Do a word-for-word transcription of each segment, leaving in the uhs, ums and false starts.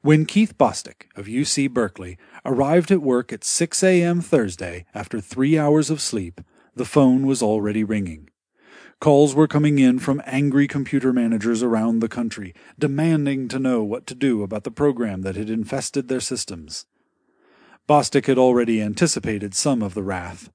When Keith Bostick of U C Berkeley arrived at work at six a.m. Thursday after three hours of sleep, the phone was already ringing. Calls were coming in from angry computer managers around the country, demanding to know what to do about the program that had infested their systems. Bostick had already anticipated some of the wrath.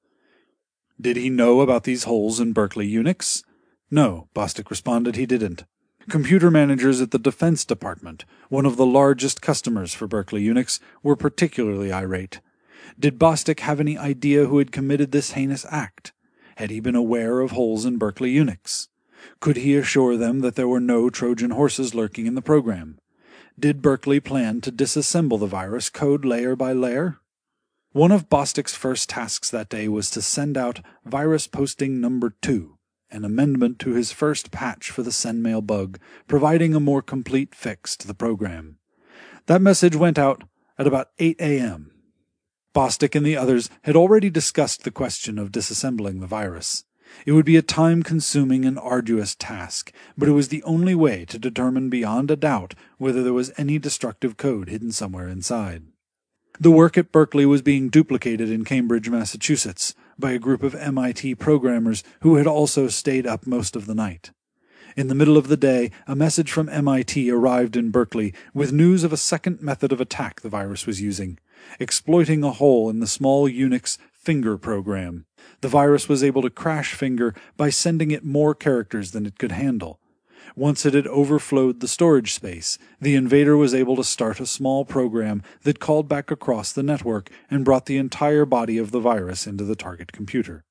Did he know about these holes in Berkeley Unix? No, Bostick responded, he didn't. Computer managers at the Defense Department, one of the largest customers for Berkeley Unix, were particularly irate. Did Bostick have any idea who had committed this heinous act? Had he been aware of holes in Berkeley Unix? Could he assure them that there were no Trojan horses lurking in the program? Did Berkeley plan to disassemble the virus code layer by layer? One of Bostick's first tasks that day was to send out virus posting number two, an amendment to his first patch for the SendMail bug, providing a more complete fix to the program. That message went out at about eight a.m. Bostick and the others had already discussed the question of disassembling the virus. It would be a time-consuming and arduous task, but it was the only way to determine beyond a doubt whether there was any destructive code hidden somewhere inside. The work at Berkeley was being duplicated in Cambridge, Massachusetts, by a group of M I T programmers who had also stayed up most of the night. In the middle of the day, a message from M I T arrived in Berkeley with news of a second method of attack the virus was using, exploiting a hole in the small Unix finger program. The virus was able to crash finger by sending it more characters than it could handle. Once it had overflowed the storage space, the invader was able to start a small program that called back across the network and brought the entire body of the virus into the target computer.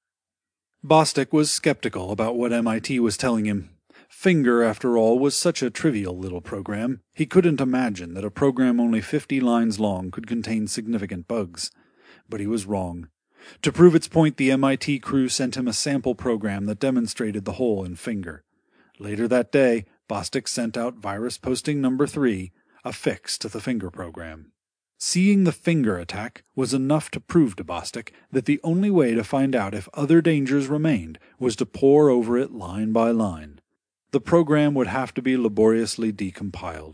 Bostick was skeptical about what M I T was telling him. Finger, after all, was such a trivial little program. He couldn't imagine that a program only fifty lines long could contain significant bugs. But he was wrong. To prove its point, the M I T crew sent him a sample program that demonstrated the hole in Finger. Later that day, Bostick sent out virus posting number three, a fix to the Finger program. Seeing the Finger attack was enough to prove to Bostick that the only way to find out if other dangers remained was to pore over it line by line. The program would have to be laboriously decompiled.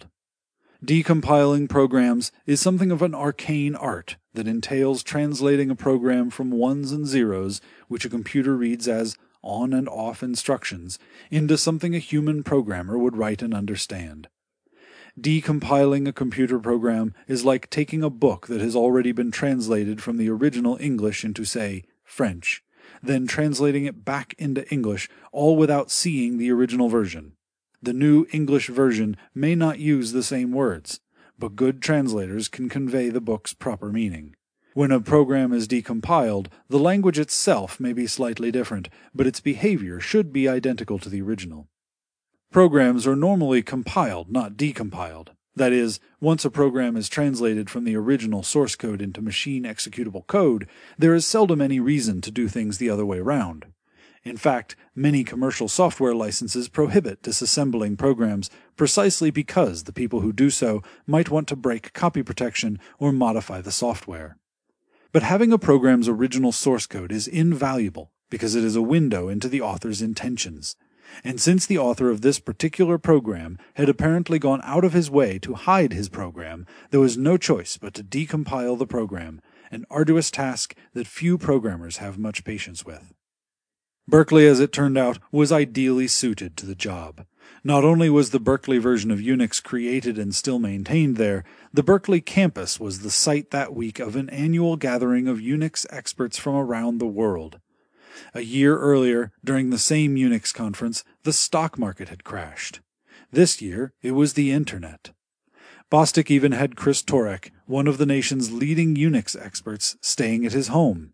Decompiling programs is something of an arcane art that entails translating a program from ones and zeros, which a computer reads as on and off instructions, into something a human programmer would write and understand. Decompiling a computer program is like taking a book that has already been translated from the original English into, say, French, then translating it back into English, all without seeing the original version. The new English version may not use the same words, but good translators can convey the book's proper meaning. When a program is decompiled, the language itself may be slightly different, but its behavior should be identical to the original. Programs are normally compiled, not decompiled. That is, once a program is translated from the original source code into machine-executable code, there is seldom any reason to do things the other way around. In fact, many commercial software licenses prohibit disassembling programs precisely because the people who do so might want to break copy protection or modify the software. But having a program's original source code is invaluable because it is a window into the author's intentions. And since the author of this particular program had apparently gone out of his way to hide his program, there was no choice but to decompile the program, an arduous task that few programmers have much patience with. Berkeley, as it turned out, was ideally suited to the job. Not only was the Berkeley version of Unix created and still maintained there, the Berkeley campus was the site that week of an annual gathering of Unix experts from around the world. A year earlier, during the same Unix conference, the stock market had crashed. This year, it was the Internet. Bostick even had Chris Turek, one of the nation's leading Unix experts, staying at his home.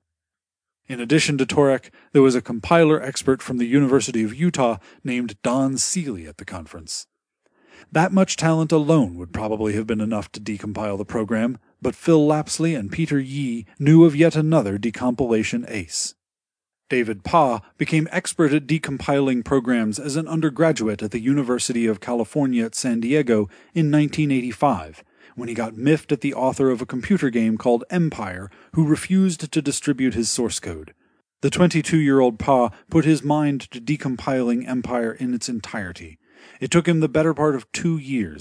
In addition to Turek, there was a compiler expert from the University of Utah named Don Seeley at the conference. That much talent alone would probably have been enough to decompile the program, but Phil Lapsley and Peter Yee knew of yet another decompilation ace. David Pa became expert at decompiling programs as an undergraduate at the University of California at San Diego in nineteen eighty-five, when he got miffed at the author of a computer game called Empire, who refused to distribute his source code. The twenty-two-year-old Pa put his mind to decompiling Empire in its entirety. It took him the better part of two years.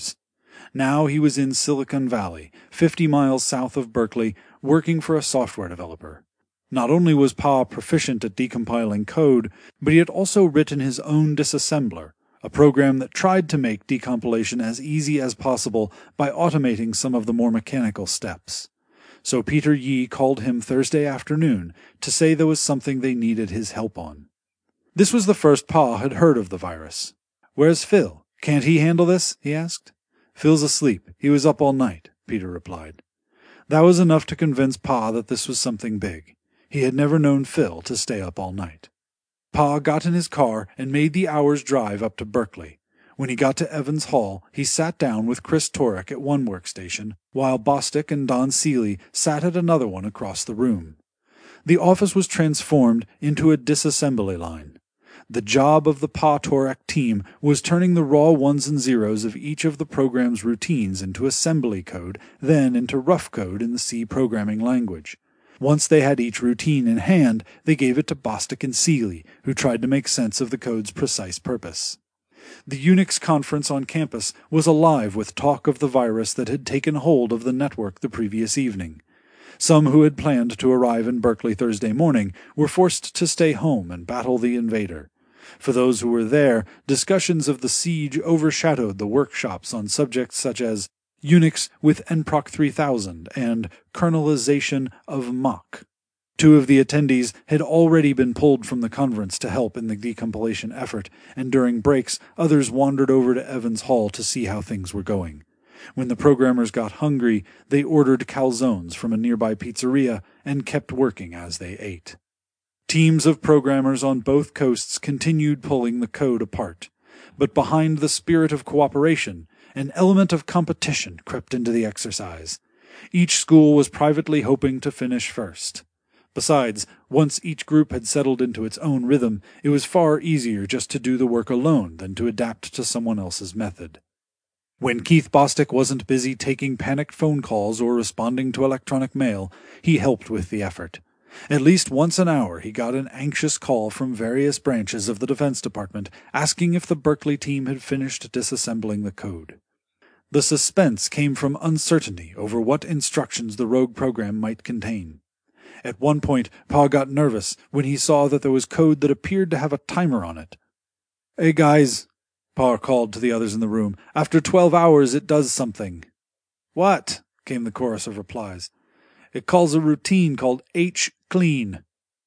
Now he was in Silicon Valley, fifty miles south of Berkeley, working for a software developer. Not only was Pa proficient at decompiling code, but he had also written his own disassembler, a program that tried to make decompilation as easy as possible by automating some of the more mechanical steps. So Peter Yee called him Thursday afternoon to say there was something they needed his help on. This was the first Pa had heard of the virus. "Where's Phil? Can't he handle this?" he asked. "Phil's asleep. He was up all night," Peter replied. That was enough to convince Pa that this was something big. He had never known Phil to stay up all night. Pa got in his car and made the hour's drive up to Berkeley. When he got to Evans Hall, he sat down with Chris Turek at one workstation, while Bostic and Don Seeley sat at another one across the room. The office was transformed into a disassembly line. The job of the Pa Turek team was turning the raw ones and zeros of each of the program's routines into assembly code, then into rough code in the C programming language. Once they had each routine in hand, they gave it to Bostic and Seeley, who tried to make sense of the code's precise purpose. The Unix conference on campus was alive with talk of the virus that had taken hold of the network the previous evening. Some who had planned to arrive in Berkeley Thursday morning were forced to stay home and battle the invader. For those who were there, discussions of the siege overshadowed the workshops on subjects such as Unix with N P R O C three thousand and kernelization of Mach. Two of the attendees had already been pulled from the conference to help in the decompilation effort, and during breaks others wandered over to Evans Hall to see how things were going. When the programmers got hungry, they ordered calzones from a nearby pizzeria and kept working as they ate. Teams of programmers on both coasts continued pulling the code apart, but behind the spirit of cooperation, an element of competition crept into the exercise. Each school was privately hoping to finish first. Besides, once each group had settled into its own rhythm, it was far easier just to do the work alone than to adapt to someone else's method. When Keith Bostic wasn't busy taking panicked phone calls or responding to electronic mail, he helped with the effort. At least once an hour he got an anxious call from various branches of the Defense Department asking if the Berkeley team had finished disassembling the code. The suspense came from uncertainty over what instructions the rogue program might contain. At one point, Pa got nervous when he saw that there was code that appeared to have a timer on it. "Hey guys," Pa called to the others in the room, "after twelve hours it does something." "What?" came the chorus of replies. "It calls a routine called H clean."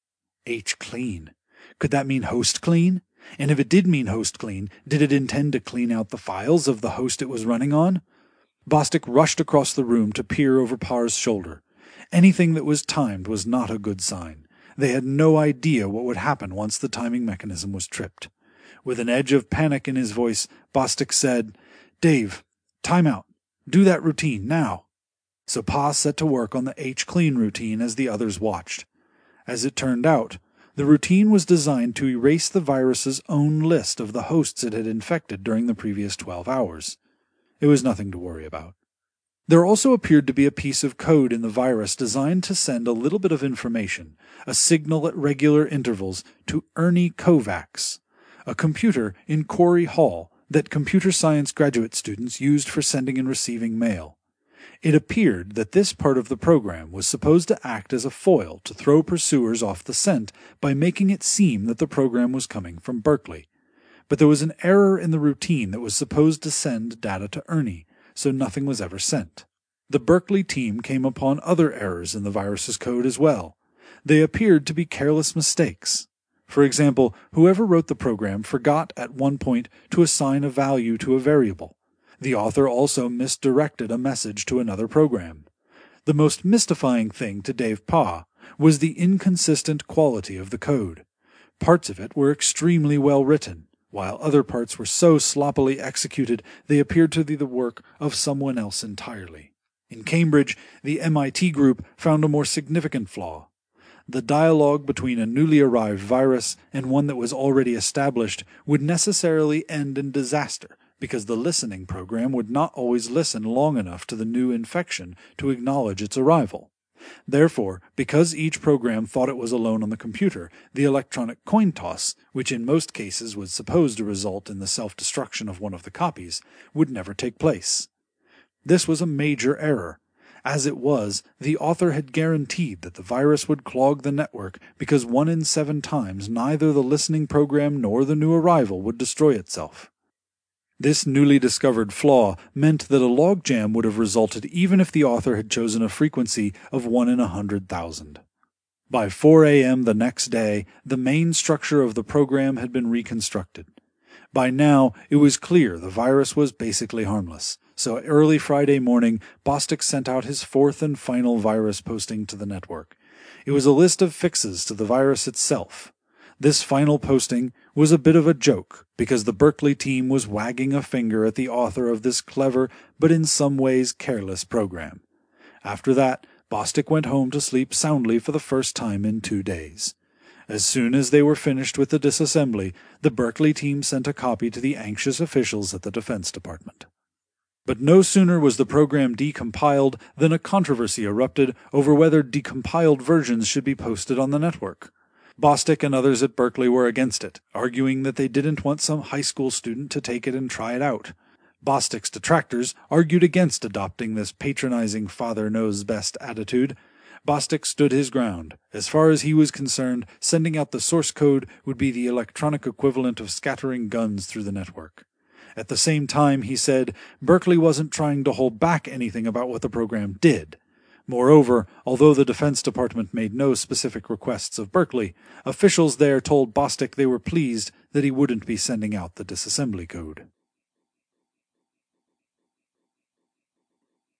H clean? Could that mean host clean? And if it did mean host clean, did it intend to clean out the files of the host it was running on? Bostic rushed across the room to peer over Pa's shoulder. Anything that was timed was not a good sign. They had no idea what would happen once the timing mechanism was tripped. With an edge of panic in his voice, Bostic said, "Dave, time out. Do that routine, now." So Pa set to work on the H-clean routine as the others watched. As it turned out, the routine was designed to erase the virus's own list of the hosts it had infected during the previous twelve hours. It was nothing to worry about. There also appeared to be a piece of code in the virus designed to send a little bit of information, a signal at regular intervals, to Ernie Kovacs, a computer in Corey Hall that computer science graduate students used for sending and receiving mail. It appeared that this part of the program was supposed to act as a foil to throw pursuers off the scent by making it seem that the program was coming from Berkeley. But there was an error in the routine that was supposed to send data to Ernie, so nothing was ever sent. The Berkeley team came upon other errors in the virus's code as well. They appeared to be careless mistakes. For example, whoever wrote the program forgot at one point to assign a value to a variable. The author also misdirected a message to another program. The most mystifying thing to Dave Pa was the inconsistent quality of the code. Parts of it were extremely well written, while other parts were so sloppily executed they appeared to be the work of someone else entirely. In Cambridge, the M I T group found a more significant flaw. The dialogue between a newly arrived virus and one that was already established would necessarily end in disaster because the listening program would not always listen long enough to the new infection to acknowledge its arrival. Therefore, because each program thought it was alone on the computer, the electronic coin toss, which in most cases was supposed to result in the self-destruction of one of the copies, would never take place. This was a major error. As it was, the author had guaranteed that the virus would clog the network because one in seven times neither the listening program nor the new arrival would destroy itself. This newly discovered flaw meant that a logjam would have resulted even if the author had chosen a frequency of one in a hundred thousand. By four a.m. the next day, the main structure of the program had been reconstructed. By now, it was clear the virus was basically harmless, so early Friday morning, Bostic sent out his fourth and final virus posting to the network. It was a list of fixes to the virus itself. This final posting was a bit of a joke, because the Berkeley team was wagging a finger at the author of this clever, but in some ways careless program. After that, Bostic went home to sleep soundly for the first time in two days. As soon as they were finished with the disassembly, the Berkeley team sent a copy to the anxious officials at the Defense Department. But no sooner was the program decompiled than a controversy erupted over whether decompiled versions should be posted on the network. Bostic and others at Berkeley were against it, arguing that they didn't want some high school student to take it and try it out. Bostic's detractors argued against adopting this patronizing father-knows-best attitude. Bostic stood his ground. As far as he was concerned, sending out the source code would be the electronic equivalent of scattering guns through the network. At the same time, he said, Berkeley wasn't trying to hold back anything about what the program did. Moreover, although the Defense Department made no specific requests of Berkeley, officials there told Bostic they were pleased that he wouldn't be sending out the disassembly code.